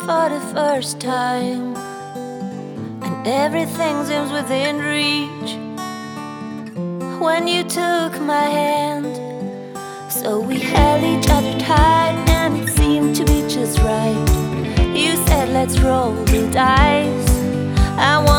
for the first time, and everything seems within reach when you took my hand. So we held each other tight, and it seemed to be just right. You said, let's roll the dice. I want